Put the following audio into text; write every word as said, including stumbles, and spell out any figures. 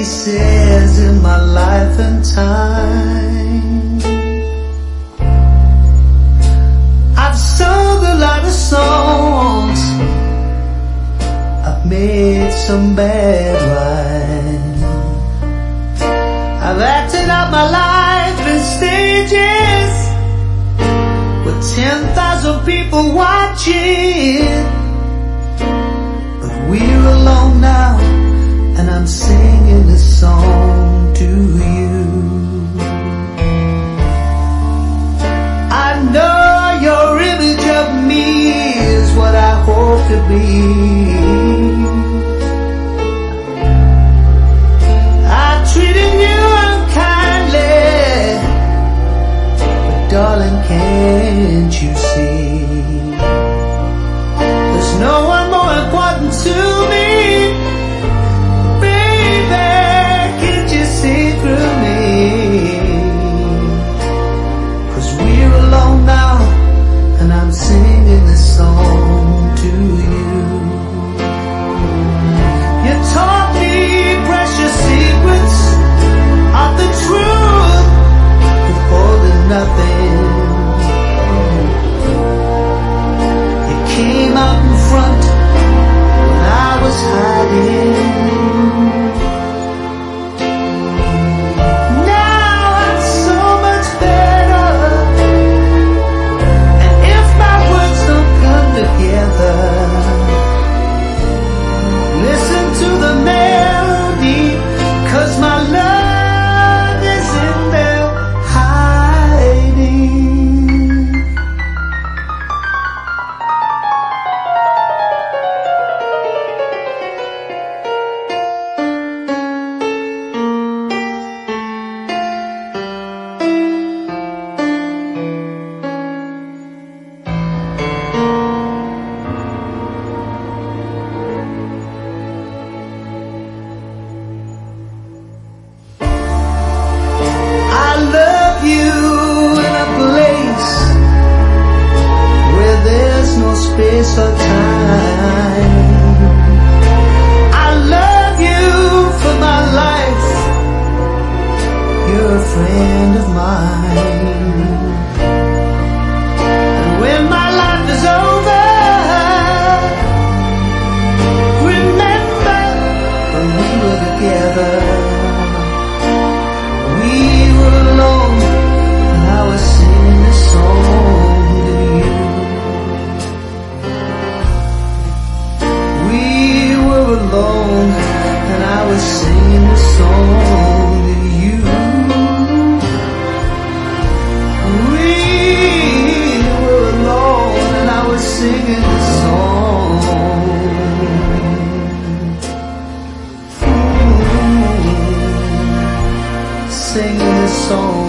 pieces in my life and time. I've sung a lot of songs, I've made some bad rhymes, I've acted out my life in stages with ten thousand people watching. But we're alone now, and I'm singing this song to you. I know your image of me is what I hope to be. I treated you unkindly, but darling, can't you see? There's no one more important to me. Singing this song to you. You taught me precious secrets of the truth, withholding nothing. You came out in front when I was hiding. Listen to the melody, 'cause my love is in there hiding. Space or time. I love you for my life. You're a friend of mine. And when my life is over, remember when we were together. We were alone, and I was singing this song to you. Alone, and I was singing the song to you. We were alone, and I was singing the song. Mm-hmm. Singing the song.